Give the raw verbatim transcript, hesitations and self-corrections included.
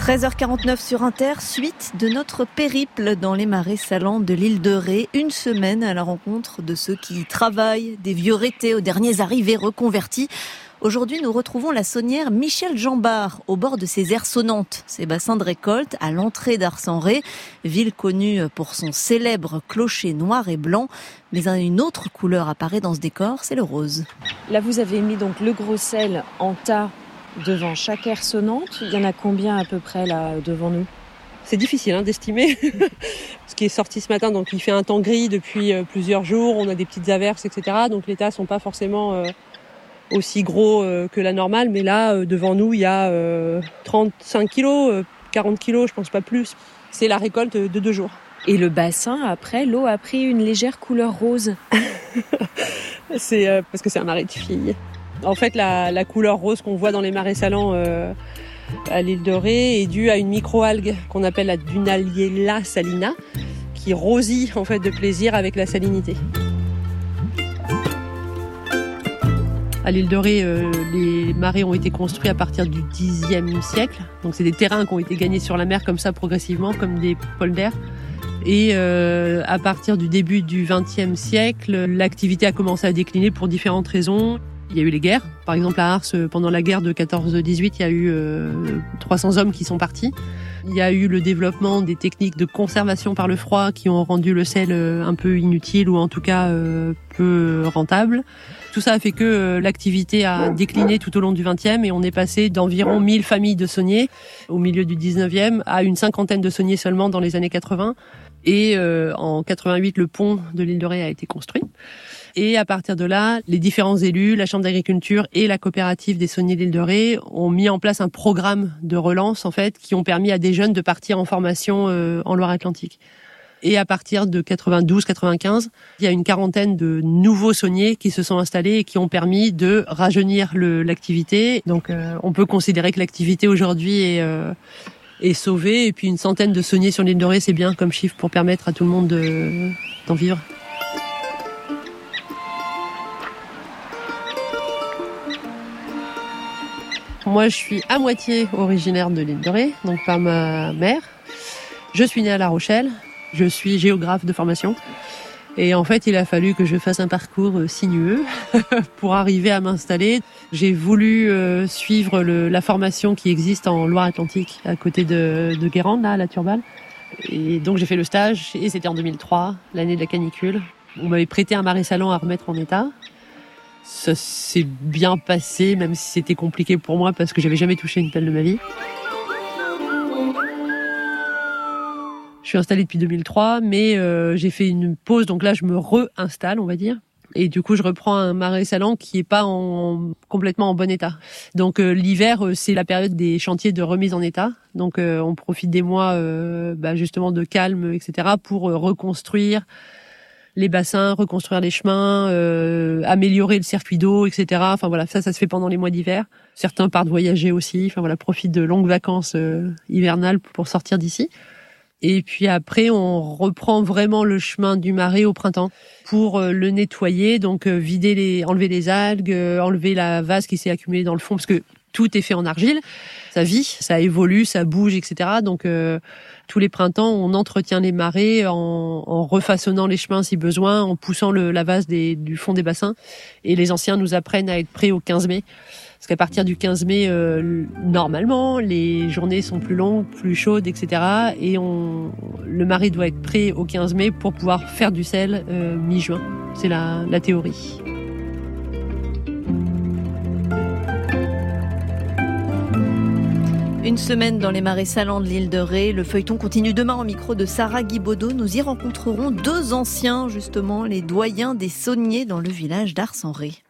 treize heures quarante-neuf sur Inter, suite de notre périple dans les marais salants de l'île de Ré. Une semaine à la rencontre de ceux qui y travaillent, des vieux rétés aux derniers arrivés reconvertis. Aujourd'hui, nous retrouvons la saunière Michèle Jambard au bord de ces aires sonnantes, ces bassins de récolte à l'entrée d'Ars-en-Ré, ville connue pour son célèbre clocher noir et blanc. Mais une autre couleur apparaît dans ce décor, c'est le rose. Là, vous avez mis donc le gros sel en tas devant chaque aire sonnante. Il y en a combien à peu près là devant nous ? C'est difficile hein, d'estimer. Ce qui est sorti ce matin, donc il fait un temps gris depuis euh, plusieurs jours. On a des petites averses, et cetera. Donc les tas sont pas forcément euh, aussi gros euh, que la normale. Mais là, euh, devant nous, il y a euh, trente-cinq kilos, euh, quarante kilos, je pense pas plus. C'est la récolte de deux jours. Et le bassin, après, l'eau a pris une légère couleur rose. C'est euh, parce que c'est un marais de filles. En fait, la, la couleur rose qu'on voit dans les marais salants euh, à l'île de Ré est due à une microalgue qu'on appelle la Dunaliella salina, qui rosit en fait de plaisir avec la salinité. À l'île de Ré, euh, les marais ont été construits à partir du dixième siècle. Donc c'est des terrains qui ont été gagnés sur la mer comme ça progressivement, comme des polders. Et euh, à partir du début du vingtième siècle, l'activité a commencé à décliner pour différentes raisons. Il y a eu les guerres. Par exemple, à Ars, pendant la guerre de quatorze dix-huit, il y a eu euh, trois cents hommes qui sont partis. Il y a eu le développement des techniques de conservation par le froid qui ont rendu le sel euh, un peu inutile ou en tout cas euh, peu rentable. Tout ça a fait que euh, l'activité a décliné tout au long du vingtième et on est passé d'environ mille familles de sauniers au milieu du dix-neuvième à une cinquantaine de sauniers seulement dans les années quatre-vingts. Et euh, en quatre-vingt-huit, le pont de l'île de Ré a été construit. Et à partir de là, les différents élus, la Chambre d'agriculture et la coopérative des sauniers de l'île de Ré ont mis en place un programme de relance en fait, qui ont permis à des jeunes de partir en formation euh, en Loire-Atlantique. Et à partir de quatre-vingt-douze quatre-vingt-quinze, il y a une quarantaine de nouveaux sauniers qui se sont installés et qui ont permis de rajeunir le, l'activité. Donc, euh, on peut considérer que l'activité aujourd'hui est, euh, est sauvée. Et puis, une centaine de sauniers sur l'île de Ré, c'est bien comme chiffre pour permettre à tout le monde de, d'en vivre. Moi, je suis à moitié originaire de l'île de Ré, donc par ma mère. Je suis née à La Rochelle. Je suis géographe de formation. Et en fait, il a fallu que je fasse un parcours sinueux pour arriver à m'installer. J'ai voulu euh, suivre le, la formation qui existe en Loire-Atlantique, à côté de, de Guérande, là, à la Turballe. Et donc, j'ai fait le stage, et c'était en deux mille trois, l'année de la canicule. On m'avait prêté un marais salant à remettre en état. Ça s'est bien passé, même si c'était compliqué pour moi parce que j'avais jamais touché une pelle de ma vie. Je suis installée depuis deux mille trois, mais euh, j'ai fait une pause, donc là je me réinstalle, on va dire. Et du coup, je reprends un marais salant qui est pas en, complètement en bon état. Donc euh, l'hiver, euh, c'est la période des chantiers de remise en état. Donc euh, on profite des mois euh, bah, justement de calme, et cetera, pour euh, reconstruire les bassins, reconstruire les chemins, euh, améliorer le circuit d'eau, et cetera. Enfin voilà, ça, ça se fait pendant les mois d'hiver. Certains partent voyager aussi. Enfin voilà, profitent de longues vacances euh, hivernales pour sortir d'ici. Et puis après, on reprend vraiment le chemin du marais au printemps pour euh, le nettoyer, donc euh, vider les, enlever les algues, euh, enlever la vase qui s'est accumulée dans le fond, parce que tout est fait en argile. Ça vit, ça évolue, ça bouge, et cetera. Donc euh, tous les printemps, on entretient les marais en, en refaçonnant les chemins si besoin, en poussant le, la vase des, du fond des bassins. Et les anciens nous apprennent à être prêts au quinze mai. Parce qu'à partir du quinze mai, euh, normalement, les journées sont plus longues, plus chaudes, et cetera. Et on, le marais doit être prêt au quinze mai pour pouvoir faire du sel euh, mi-juin. C'est la, la théorie. Une semaine dans les marais salants de l'île de Ré. Le feuilleton continue demain au micro de Sarah Guibaudot. Nous y rencontrerons deux anciens, justement, les doyens des sauniers dans le village d'Ars-en-Ré.